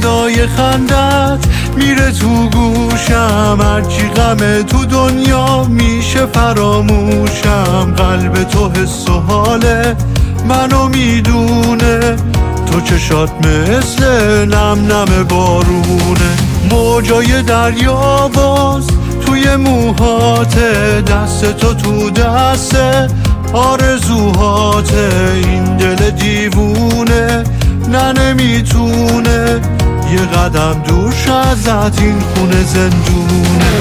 صدای خندت میره تو گوشم، هرچی غمه تو دنیا میشه فراموشم. قلب تو حس و حاله منو میدونه، تو چشات مثل نم نم بارونه. موجای دریا باز توی موهاته، دست تو دسته آرزوهاته. این دل دیوونه نه نمیتونه یه قدم دور شه ازت، این خونه زندونه.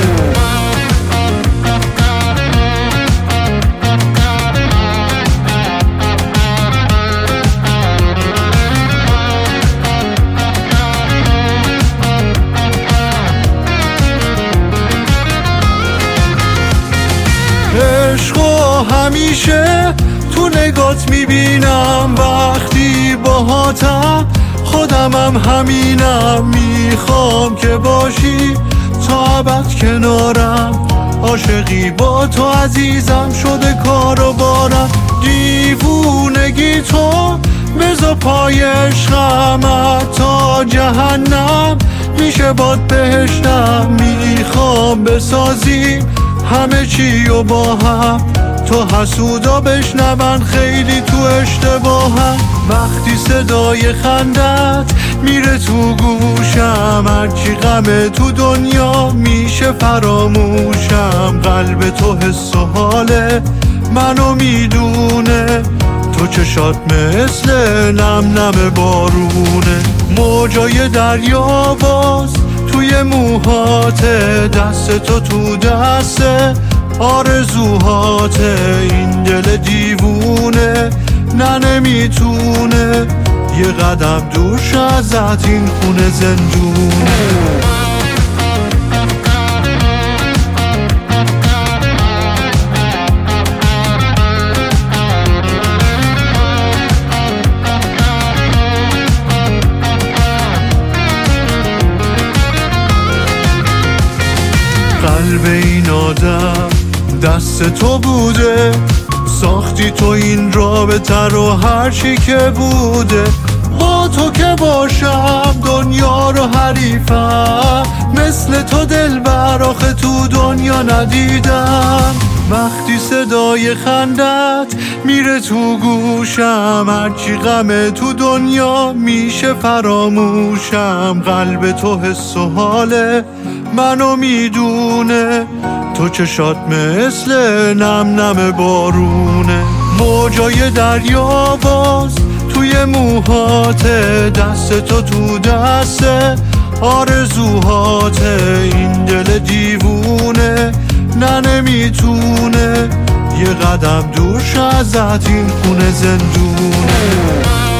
عشقو همیشه تو نگات میبینم، وقتی باهاتم خودمم همینم. میخوام که باشی تا ابد کنارم، عاشقی با تو عزیزم شده کار و بارم. دیوونگی تو بذار پای عشقم، تا جهنم میشه باد بهشتم. میخوام بسازیم همه چی و با هم، تو حسودا بشنون خیلی تو اشتباهم. وقتی صدای خندت میره تو گوشم، هرچی غمه تو دنیا میشه فراموشم. قلب تو حس و حاله منو میدونه، تو چشات مثل نم نم بارونه. موجای دریا باز توی موهاته، دست تو دسته آرزوهاته. این دل دیوونه نه نمیتونه یه قدم دور شه ازت، این خونه زندونه. قلب این آدم دست تو بوده، ساختی تو این رابطه رو هرچی که بوده. با تو که باشم دنیا رو حریفم، مثل تو دلبر آخه تو دنیا ندیدم. وقتی صدای خندت میره تو گوشم، هرچی غمه تو دنیا میشه فراموشم. قلب تو حس و حاله منو میدونه، تو چشات مثل نم نم بارونه. موجای دریا باز توی موهاته، دست تو دسته آرزوهاته. این دل دیوونه نه نمیتونه یه قدم دور شه ازت، این خونه زندونه.